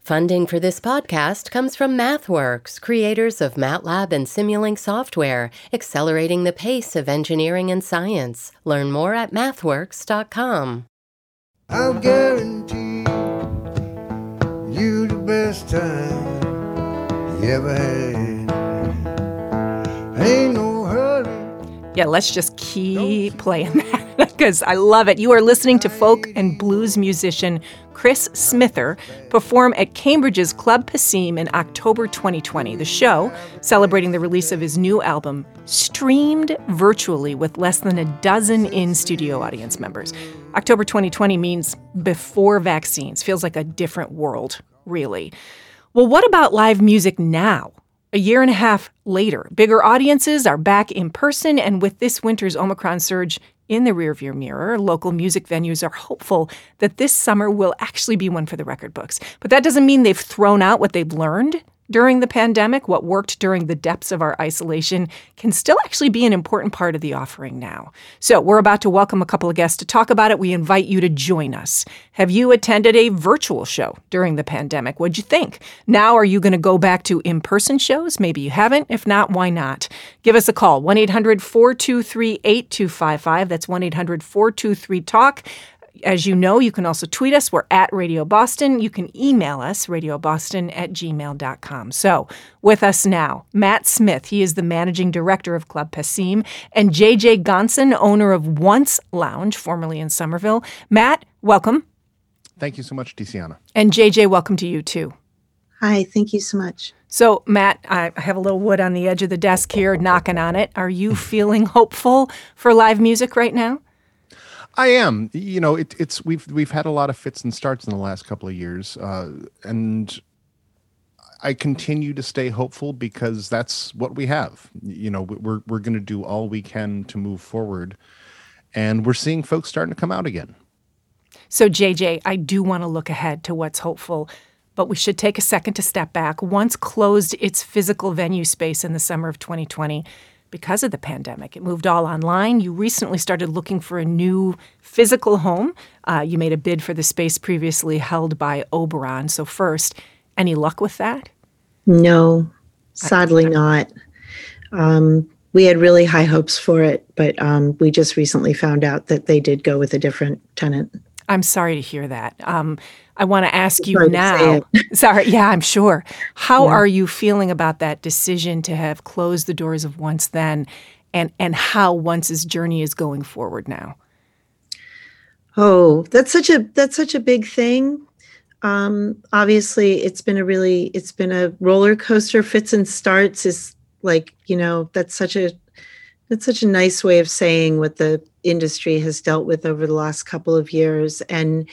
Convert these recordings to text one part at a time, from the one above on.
Funding for this podcast comes from MathWorks, creators of MATLAB and Simulink software, accelerating the pace of engineering and science. Learn more at mathworks.com. I'll guarantee you the best time you ever had. Ain't no hurry. Yeah, let's just keep playing that because I love it. You are listening to folk and blues musician Chris Smither perform at Cambridge's Club Passim in October 2020. The show, celebrating the release of his new album, streamed virtually with less than a dozen in-studio audience members. October 2020 means before vaccines. Feels like a different world, really. Well, what about live music now? A year and a half later, bigger audiences are back in person, and with this winter's Omicron surge in the rearview mirror, local music venues are hopeful that this summer will actually be one for the record books. But that doesn't mean they've thrown out what they've learned during the pandemic. What worked during the depths of our isolation can still actually be an important part of the offering now. So we're about to welcome a couple of guests to talk about it. We invite you to join us. Have you attended a virtual show during the pandemic? What'd you think? Now, are you going to go back to in-person shows? Maybe you haven't. If not, why not? Give us a call, 1-800-423-8255. That's 1-800-423-TALK. As you know, you can also tweet us. We're at Radio Boston. You can email us, radioboston@gmail.com. So with us now, Matt Smith. He is the managing director of Club Passim, and JJ Gonson, owner of Once Lounge, formerly in Somerville. Matt, welcome. Thank you so much, Tiziana. And JJ, welcome to you too. Hi, thank you so much. So, Matt, I have a little wood on the edge of the desk here, knocking on it. Are you feeling hopeful for live music right now? I am. You know, we've had a lot of fits and starts in the last couple of years, and I continue to stay hopeful because that's what we have. You know, we're going to do all we can to move forward, and we're seeing folks starting to come out again. So, JJ, I do want to look ahead to what's hopeful, but we should take a second to step back. Once closed its physical venue space in the summer of 2020. Because of the pandemic. It moved all online. You recently started looking for a new physical home. You made a bid for the space previously held by Oberon. So first, any luck with that? No, sadly not. We had really high hopes for it, but we just recently found out that they did go with a different tenant. I'm sorry to hear that. I want to ask you now. Sorry, yeah, I'm sure. How are you feeling about that decision to have closed the doors of Once then, and how Once's journey is going forward now? Oh, that's such a big thing. Obviously, it's been a roller coaster, fits and starts. Is like, you know, that's such a nice way of saying what the industry has dealt with over the last couple of years. And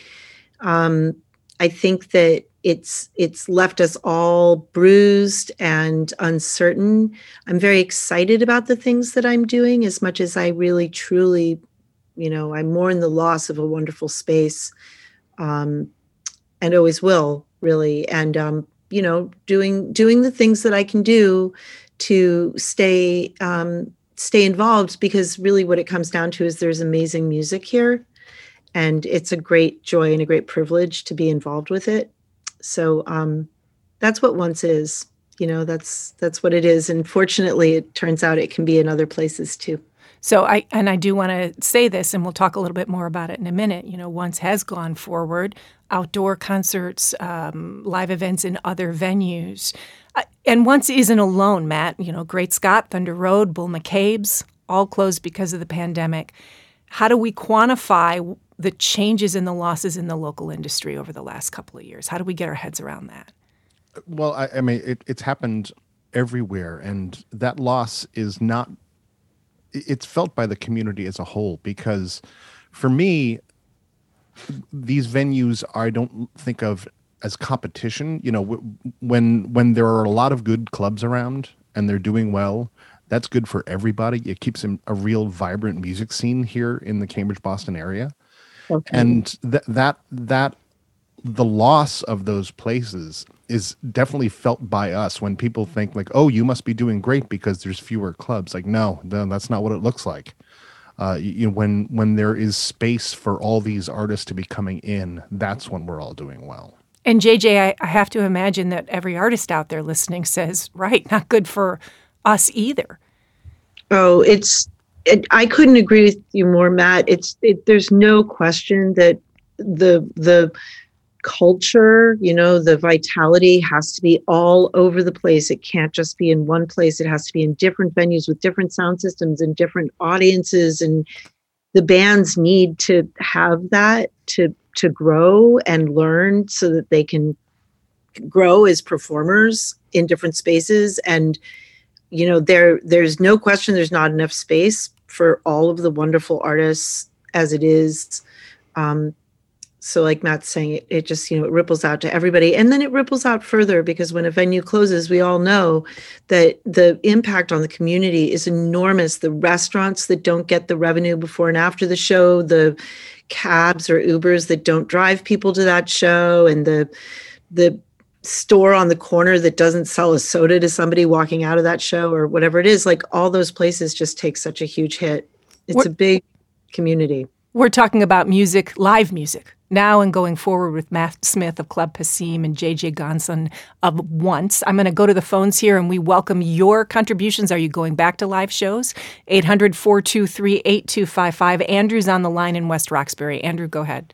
I think that it's left us all bruised and uncertain. I'm very excited about the things that I'm doing as much as I really, truly, you know, I mourn the loss of a wonderful space, and always will, really. And, you know, doing the things that I can do to stay involved, because really what it comes down to is there's amazing music here. And it's a great joy and a great privilege to be involved with it. So that's what Once is. You know, that's what it is. And fortunately, it turns out it can be in other places too. So I do want to say this, and we'll talk a little bit more about it in a minute. You know, Once has gone forward, outdoor concerts, live events in other venues. And Once isn't alone, Matt. You know, Great Scott, Thunder Road, Bull McCabe's, all closed because of the pandemic. How do we quantify the changes and the losses in the local industry over the last couple of years? How do we get our heads around that? Well, I mean, it's happened everywhere, and that loss is not, it's felt by the community as a whole, because for me, these venues I don't think of as competition. You know, when there are a lot of good clubs around and they're doing well, that's good for everybody. It keeps a real vibrant music scene here in the Cambridge, Boston area. Okay. And that the loss of those places is definitely felt by us when people think like, oh, you must be doing great because there's fewer clubs. Like, no, that's not what it looks like. You know, when there is space for all these artists to be coming in, that's when we're all doing well. And JJ, I have to imagine that every artist out there listening says, right, not good for us either. Oh, I couldn't agree with you more, Matt. There's no question that the culture, the vitality has to be all over the place. It can't just be in one place. It has to be in different venues with different sound systems and different audiences. And the bands need to have that to grow and learn so that they can grow as performers in different spaces. And, there's no question there's not enough space for all of the wonderful artists as it is. So like Matt's saying, it just, it ripples out to everybody. And then it ripples out further because when a venue closes, we all know that the impact on the community is enormous. The restaurants that don't get the revenue before and after the show, the cabs or Ubers that don't drive people to that show, and the store on the corner that doesn't sell a soda to somebody walking out of that show or whatever it is, like all those places just take such a huge hit. It's a big community. We're talking about music, live music, now and going forward with Matt Smith of Club Passim and JJ Gonson of Once. I'm going to go to the phones here, and we welcome your contributions. Are you going back to live shows? 800-423-8255. Andrew's on the line in West Roxbury. Andrew, go ahead.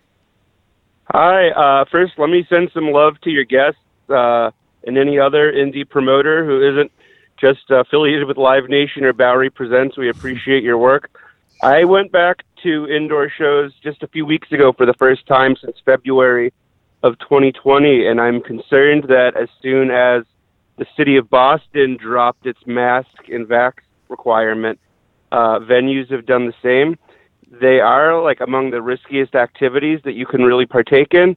Hi. First, let me send some love to your guests and any other indie promoter who isn't just affiliated with Live Nation or Bowery Presents. We appreciate your work. I went back to indoor shows just a few weeks ago for the first time since February of 2020, and I'm concerned that as soon as the city of Boston dropped its mask and vax requirement, venues have done the same. They are like among the riskiest activities that you can really partake in,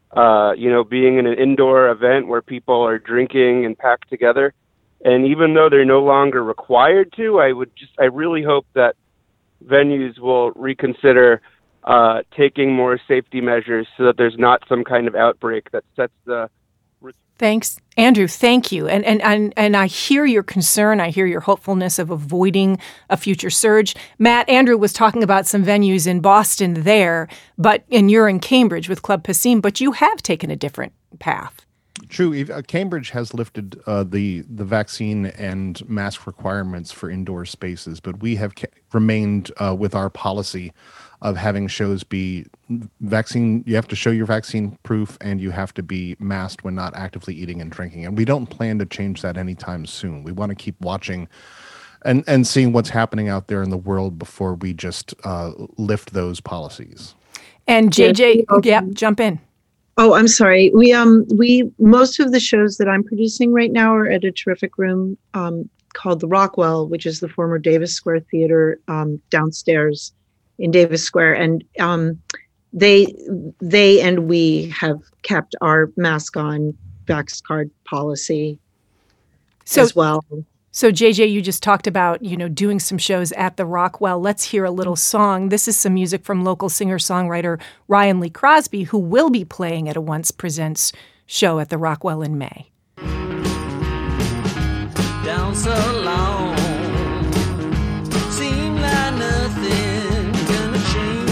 being in an indoor event where people are drinking and packed together. And even though they're no longer required to, I really hope that venues will reconsider taking more safety measures so that there's not some kind of outbreak that sets the... Thanks, Andrew. Thank you. And I hear your concern. I hear your hopefulness of avoiding a future surge. Matt, Andrew was talking about some venues in Boston there, and you're in Cambridge with Club Passim, but you have taken a different path. True. Cambridge has lifted the vaccine and mask requirements for indoor spaces, but we have remained with our policy of having shows be vaccine. You have to show your vaccine proof, and you have to be masked when not actively eating and drinking. And we don't plan to change that anytime soon. We want to keep watching and seeing what's happening out there in the world before we just lift those policies. And JJ, jump in. Oh, I'm sorry. We most of the shows that I'm producing right now are at a terrific room called the Rockwell, which is the former Davis Square Theater downstairs in Davis Square, and they and we have kept our mask on, vax card policy as well. So JJ, you just talked about, doing some shows at the Rockwell. Let's hear a little song. This is some music from local singer-songwriter Ryan Lee Crosby, who will be playing at a Once Presents show at the Rockwell in May. Down so long, seem like nothing gonna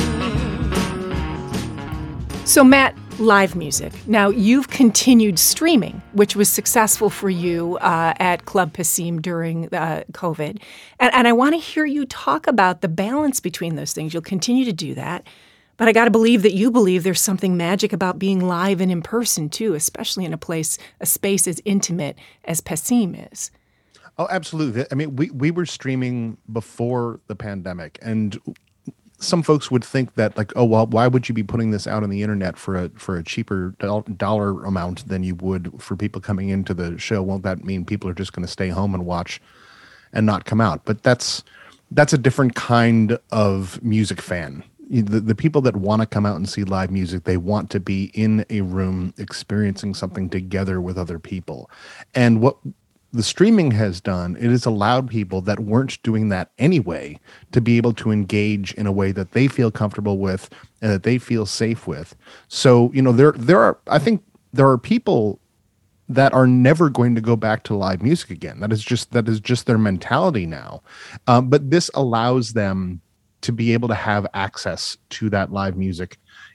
change. So Matt, live music. Now, you've continued streaming, which was successful for you at Club Passim during COVID. And I want to hear you talk about the balance between those things. You'll continue to do that. But I got to believe that you believe there's something magic about being live and in person, too, especially in a space as intimate as Passim is. Oh, absolutely. I mean, we were streaming before the pandemic, and some folks would think that, like, oh, well, why would you be putting this out on the internet for a cheaper dollar amount than you would for people coming into the show? Won't that mean people are just going to stay home and watch and not come out? But that's a different kind of music fan. The people that want to come out and see live music, they want to be in a room experiencing something together with other people. And what the streaming has done, it has allowed people that weren't doing that anyway to be able to engage in a way that they feel comfortable with and that they feel safe with. So, I think there are people that are never going to go back to live music again. That is just their mentality now. But this allows them to be able to have access to that live music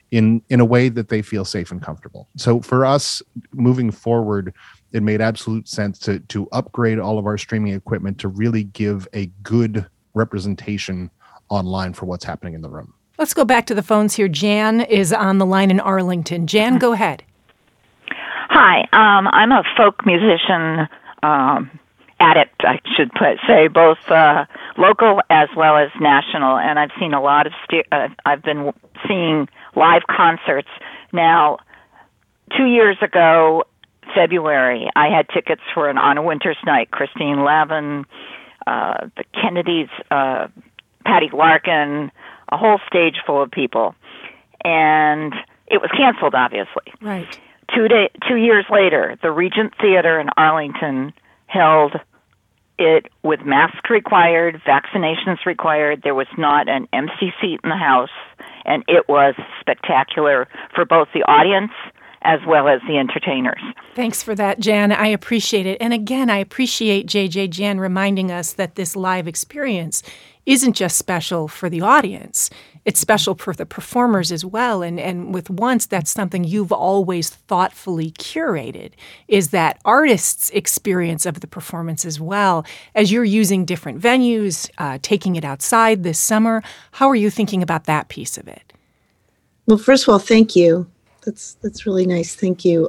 in a way that they feel safe and comfortable. So for us moving forward, it made absolute sense to upgrade all of our streaming equipment to really give a good representation online for what's happening in the room. Let's go back to the phones here. Jan is on the line in Arlington. Jan, go ahead. Hi, I'm a folk musician addict, I should say, both local as well as national, and I've seen a lot of I've been seeing live concerts. Now, 2 years ago, February, I had tickets for On a Winter's Night, Christine Lavin, the Kennedys, Patty Larkin, a whole stage full of people, and it was canceled, obviously. Right. 2 years later, the Regent Theater in Arlington held it with masks required, vaccinations required. There was not an empty seat in the house, and it was spectacular for both the audience as well as the entertainers. Thanks for that, Jan. I appreciate it. And again, I appreciate JJ Jan reminding us that this live experience isn't just special for the audience. It's special for the performers as well. And with Once, that's something you've always thoughtfully curated, is that artists' experience of the performance as well. As you're using different venues, taking it outside this summer, how are you thinking about that piece of it? Well, first of all, thank you. That's really nice. Thank you.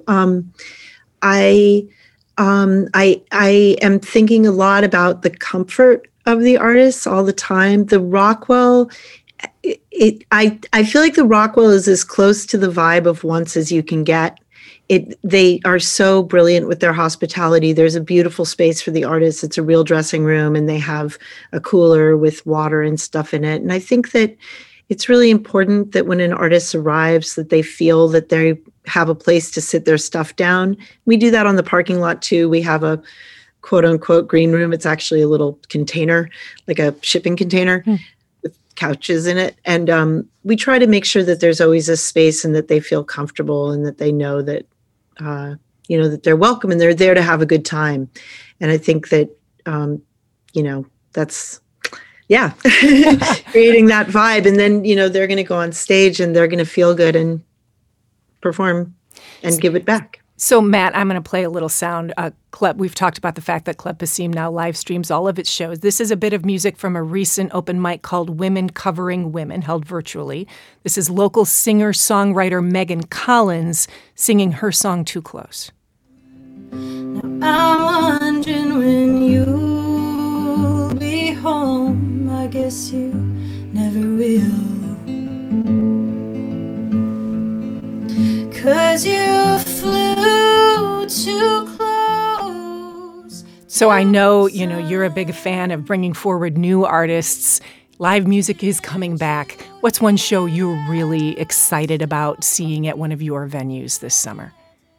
I am thinking a lot about the comfort of the artists all the time. The Rockwell, I feel like the Rockwell is as close to the vibe of Once as you can get. They are so brilliant with their hospitality. There's a beautiful space for the artists. It's a real dressing room, and they have a cooler with water and stuff in it. And I think that it's really important that when an artist arrives, that they feel that they have a place to sit their stuff down. We do that on the parking lot too. We have a quote unquote green room. It's actually a little container, like a shipping container with couches in it. And we try to make sure that there's always a space and that they feel comfortable and that they know that, that they're welcome and they're there to have a good time. And I think that, that's, creating that vibe. And then, they're going to go on stage and they're going to feel good and perform and give it back. So, Matt, I'm going to play a little sound. Club. We've talked about the fact that Club Passim now live streams all of its shows. This is a bit of music from a recent open mic called Women Covering Women, held virtually. This is local singer-songwriter Megan Collins singing her song, Too Close. Now I'm wondering when you'll be home. I guess you never will. 'Cause you flew too close. So I know, you're a big fan of bringing forward new artists. Live music is coming back. What's one show you're really excited about seeing at one of your venues this summer?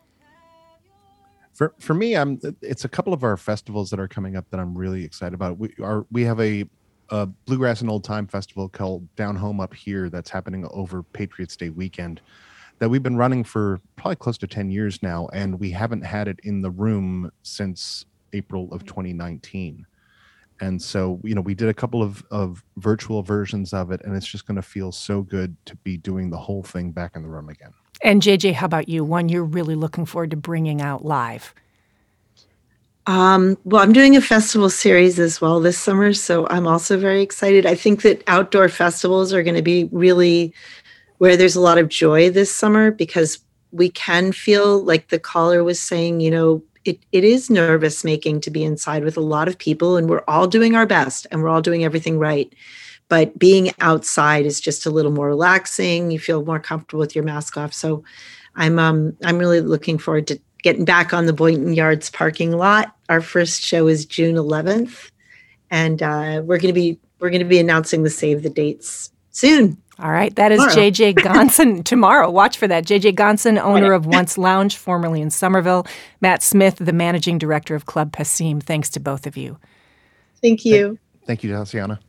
For me, it's a couple of our festivals that are coming up that I'm really excited about. We have a Bluegrass and Old Time Festival called Down Home Up Here that's happening over Patriots Day weekend that we've been running for probably close to 10 years now, and we haven't had it in the room since April of 2019. And so, we did a couple of virtual versions of it, and it's just going to feel so good to be doing the whole thing back in the room again. And JJ, how about you? One you're really looking forward to bringing out live? Well, I'm doing a festival series as well this summer, so I'm also very excited. I think that outdoor festivals are going to be really where there's a lot of joy this summer, because we can feel, like the caller was saying, it is nervous making to be inside with a lot of people, and we're all doing our best and we're all doing everything right. But being outside is just a little more relaxing. You feel more comfortable with your mask off. So I'm really looking forward to getting back on the Boynton Yards parking lot. Our first show is June 11th, and we're going to be announcing the save the dates soon. All right, that is JJ Gonson tomorrow. Watch for that. JJ Gonson, owner of Once Lounge, formerly in Somerville. Matt Smith, the managing director of Club Passim. Thanks to both of you. Thank you. Thank you, Tatiana.